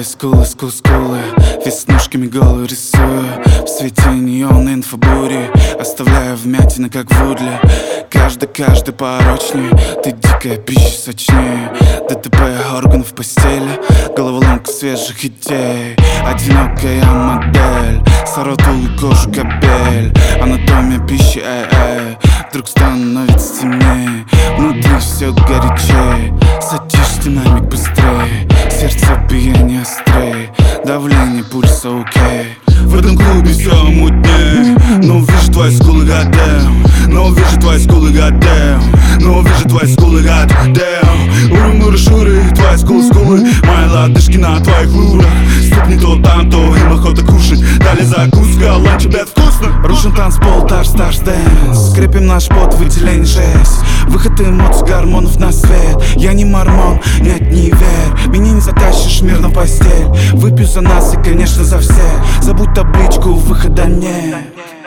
скулы, скулы, веснушками голую рисую. В свете неон инфобури, оставляя вмятины, как в удле. Каждый порочнее, ты дикая пища сочнее. ДТП органов в постели, головоломка свежих идей. Одинокая модель, соротулы кожу капель. Анатомия пищи, вдруг становится темнее. Внутри все горячее, садишь динамик быстрее. Сердце биение острее, давление пульса окей. В этом клубе все мутнее, но вижу твои скулы, goddamn. Но вижу твои скулы, goddamn. Но вижу твои скулы, goddamn. Уры-муры-шуры, твои скулы. Мои лодыжки на твоих лурах. Ступни то там, то им охота кушать. Дали закуска, ланч, обед вкусно. Рушим танцпол, старс дэнс. Скрепим наш пот, выделение жесть. Выход эмоций, гормонов на свет. Я не мормон, нет, не верь. Меня не затащишь мирно в постель. Выпью за нас и, конечно, за всех. Забудь табличку, выхода нет.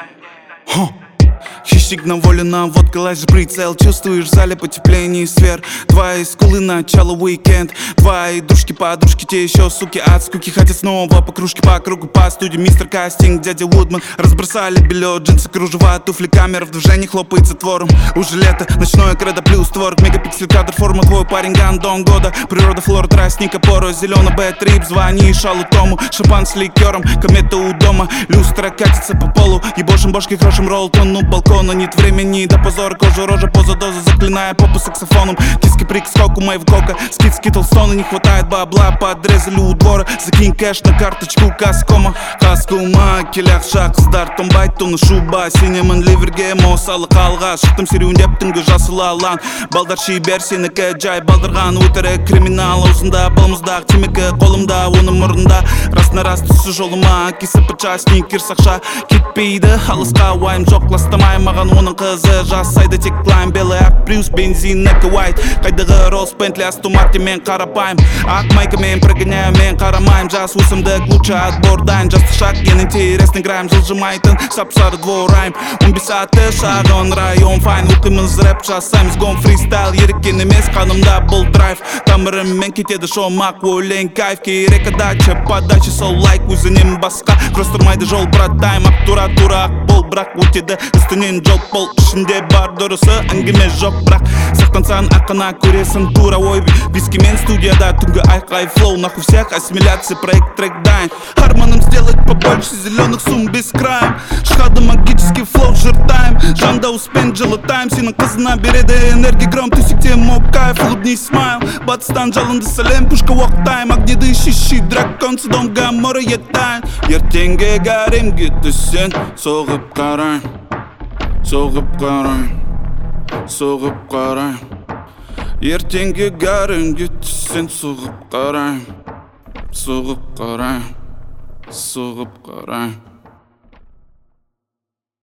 Хищник на воле, наводка, лазишь прицел. Чувствуешь в зале потепление и сфер. Твои скулы, начало уикенд. Твои дружки-подружки, те еще суки от скуки. Хотят снова по кружке, по кругу, по студии. Мистер Кастинг, дядя Вудман. Разбросали белье, джинсы, кружева, туфли. Камера в движении хлопает затвором. Уже лето, ночное кредо плюс творог. Мегапиксель, кадр, форма, твой парень, гандон года. Природа, флора, тростник, опора, зеленый бэт-трип. Звони шалу Тому, шампан с ликером. Комета у дома, люстра катится по полу. Ебошим бошки, крошим ролл, тонну балкона. Нет времени до позора, кожа, рожа, поза, доза. Заклиная попу саксофоном. Киски, прик, скоку, моего кока. Скид, скитлстона, не хватает бабла. Подрезали у двора, закинь кэш на карточку Каскома. Каскома, келях шақ қыздар томбайт тоны шуба. Сенемін ливерге мосалы қалға. Шықтым серуіндеп түнгі жасыл алан. Балдар шибер сенікі жай балдырған өтірік криминал. Аузында балымыздағы темекі қолымда, оның мұрында. Расына рас түсі жолыма, кесіп участник кирсақша. Кетпейді алысқа уайым жоқ, ластамай маған оның қызы. Жасайды тек лайм, белый ақ плюс, бензин, некі уайт. Қайдағы Роллс, Бентли, Астон Мартин мен қарапайым. Ақ майкамен прогоняю, мен қарамайым. Жас өсімдік, лучше отбор дайын. Жасты шаг, ен интересный грайм. Жылжымайтын, сап-сары двор-райм. 15 аты шағын район файн. Оқимыз рэп, жасаймыз гон фристайл. Еріккен емес, қанымда бұл драйв. Тамырыммен кетеді шомақ, өлең кайф. Керек отдача, подача, сол лайк. Өзінен басқа, кросстырмайды жол, братайым. Ақ тура, ақ бол, бірақ өтеді үстінен жол пол. Ішінде бар дұрысы, әңгіме жоқ, бірақ сақтансаң ақына көресің тура ой. Вискимен студияда түнгі айқай флоу. Нахуй всех ассимиляция, проект трек дайн. Арманым сделать побольше зеленых сумм без краем. Шхады магический флоу, жиртайм. Жанда успен, жылытайм. Сенің қызына береді энергия гром. Төсекте мок кайф, улыбнись смайл. Батыстан жалынды сәлем, пушка уақтайм. Огнеды шиши, дракон, судом гамора етайын. Ертеңге гаремге түссен, соғып қарайм. Соғып қарайм, соғып қарайм. Ертеңге гаремге түссен, соғып қарайм. Соғып қарайм, соғып қарайм.